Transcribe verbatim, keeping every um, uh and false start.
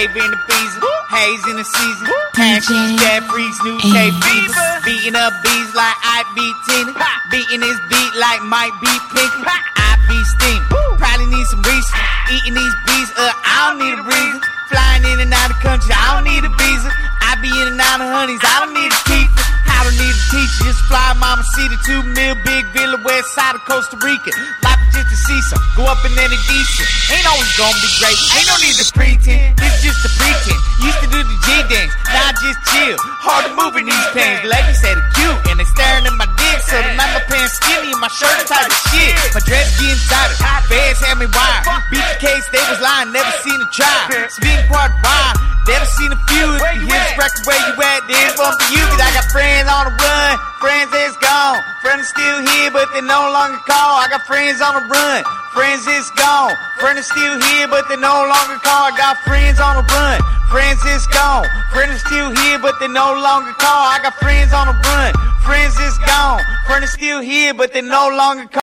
Dave in the bees, Hayes in the season, Ashes, Dad Freaks, new K Fever, beating up bees like I beat Tina, beating his beat like Mike beat Pinky, I be steam, probably need some reason, eating these bees, uh, I don't need a reason, flying in and out of the country, I don't need a visa, I be in and out of honeys, I don't need a keeper. I don't need a teacher, just fly mama see the two mil big villa west side of Costa Rica. Life is just a seesaw, go up and then it decent. Ain't always gonna be great, ain't no need to pretend. It's just a pretend. Used to do the G dance, now I just chill. Hard to move in these pants. Ladies say they're cute and they staring at my dick, so tonight my pants skinny and my shirt's tight as shit. My dress getting tighter, feds had me wired. Beat the case, they was lying, never seen a try. Spin quad wild. Never seen a few. If you hear this record where you at, this one for you. Cause I got friends on the run, friends that's gone. Friends still here, but they no longer call. I got friends on the run, friends is gone. Friends still here, but they no longer call. I got friends on the run, friends is gone. Friends still here, but they no longer call. I got friends on the run, friends is gone. Friends still here, but they no longer call.